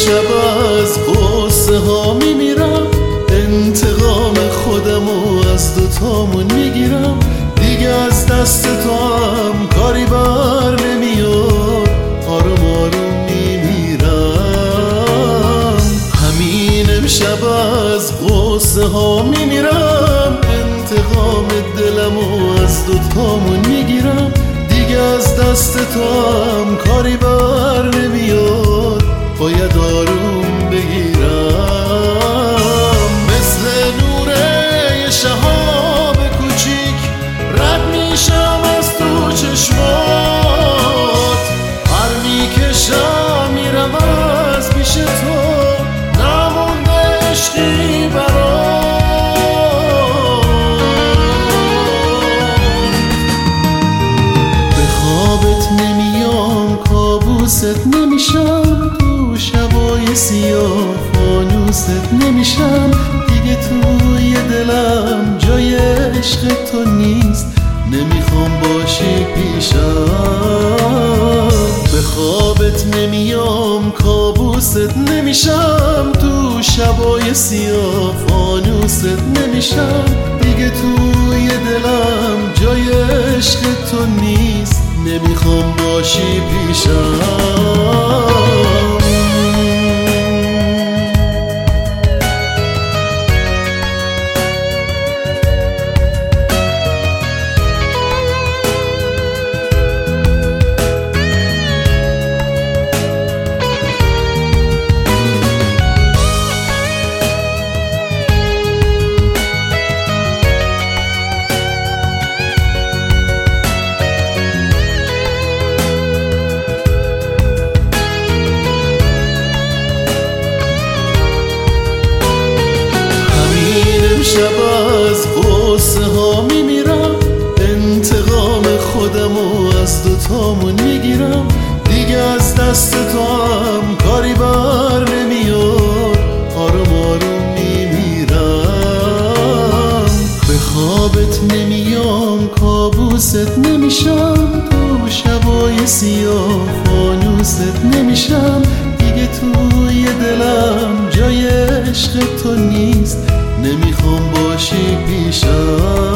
امشب از قصه ها میمیرم، انتقام خودمو از دوتامون میگیرم. دیگه از دست تو هم کاری بر نمیاد، آروم آروم میمیرم. همین امشب از قصه ها میمیرم، انتقام دلمو از دوتامون میگیرم. دیگه از دست تو هم کاری بر نمیاد، باید آروم بگیرم. مثل نور یه شهاب کوچیک رد میشم از تو چشمات، هر میکشم میرم از پیش تو، نمونده عشقی برات. به خوابت نمیام، کابوست نمیشم، تو شبای سیاه فانوست نمیشم. دیگه توی دلم جای عشق تو نیست، نمیخوام باشی پیشم. به خوابت نمیام، کابوست نمیشم، تو شبای سیاه فانوست نمیشم. دیگه توی دلم جای عشق تو نیست، نمیخوام باشی پیشم. امشب از قصه ها میمیرم، انتقام خودمو از دوتامون میگیرم. دیگه از دست تو هم کاری بر نمیاد، آروم آروم میمیرم. به خوابت نمیام، کابوست نمیشم، تو شبای سیاه فانوست نمیشم. دیگه توی دلم جای عشق تو نیست، نمیخوام باشی پیشم.